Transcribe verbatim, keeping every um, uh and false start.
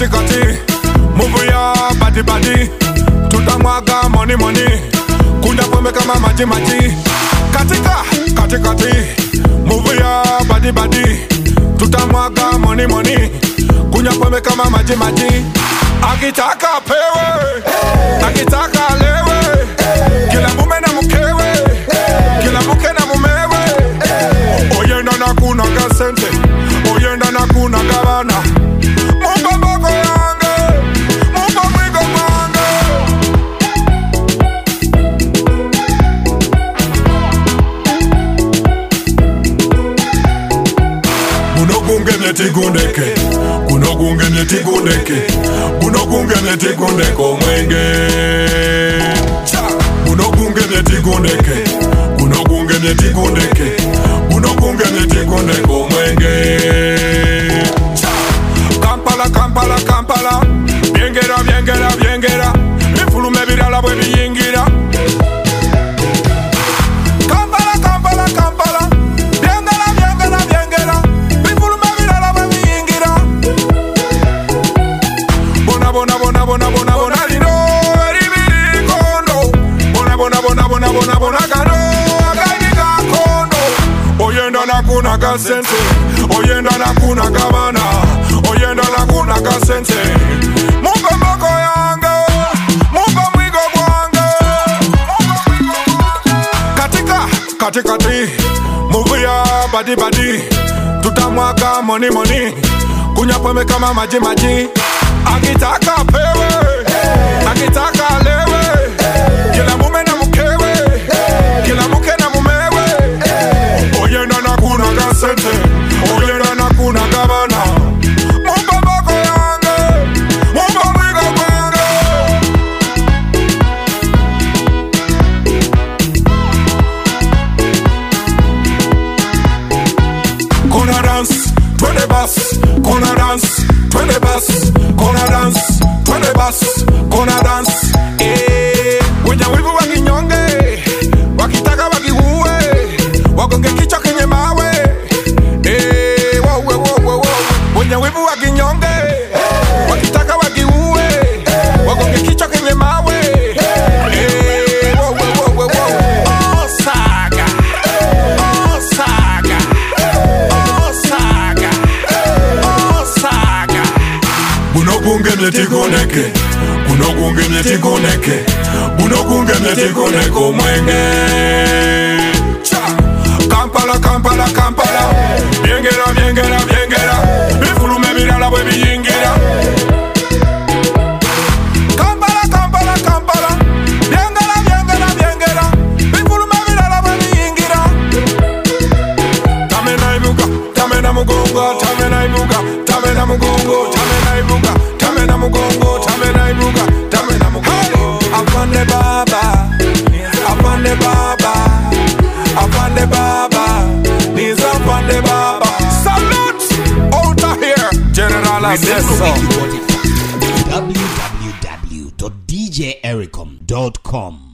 katikati, move ya body body, tutamwaga money money, kunya pombe kama maji maji. Katika katikati, move ya body body, tutamwaga money money, kunya pombe kama maji maji. Akitaka pewe, akitaka lewe, kila mume na mkewe, kila mke na mumewe. Oyenda na kuna kasente, oyenda na kuna gabana. Mumba bako yange, mumba mwigo mange. Kuno gunge netigundeke, kuno gunge netigundeke, kuno gunge netigundeke omwenge. Kuno gunge netigundeke, kuno gunge netigundeke, kuno gunge netigundeke omwenge. Kampala, Kampala, Kampala, byengera, byengera, byengera, bifulume birala bwe biyingira. Kampala, Kampala, Kampala, byengera, byengera, byengera, bifulume birala bwe biyingira. Bona, bona, bona, bona, bona, bona, lino, eribiri kondo. Bona, bona, bona, bona, bona, bona, kano, againika kondo. Oyenda na kuna kasente, oyenda na kuna gabana, oyenda na kuna kasente. Mumba mbako yange, mumba mwigo gwange. Katika, katikati, move ya body body, tutamwaga money money, kunya pombe kama maji maji. Akitaka pewe, akitaka lewe, kila mume na mkewe, kila mke na mumewe. Oyenda na kuna kasente, oyenda na kuna gabana. Mumba mbako yange, mumba mwigo gwange. Kona dance, twende bas, kona dance, twende bas, kona dance, twende bas, kona dance. Eh, wenye wivu wakinyonge, wakitaka wakiuwe, wagonge kichwa kwenye mawe. Eh, wow, wow, wow, wow, wow. Wenye wivu wakinyonge, wakitaka wakiuwe, wagonge kichwa kwenye mawe. Eh, wow, wow, wow, wow, wow. Oh saga, oh saga, oh saga, oh saga. Kuno gunge netigundeke, kuno gunge netigundeke, kuno gunge netigundeke omwenge. Kampala, Kampala, Kampala, byengera, byengera, byengera, bifulume birala bwe biyingira. Kampala, Kampala, Kampala, byengera, byengera, byengera, bifulume birala bwe biyingira. Tamena ibuka, tamena mugongo, tamena ibuka, tamena mugongo, tamena ibuka, tamena mugongo, tamena ibuka, tamena mugongo. Afande baba, afande baba, afande baba, niza afande baba. Salute out of here, General Assessor. w w w dot d j ericom dot com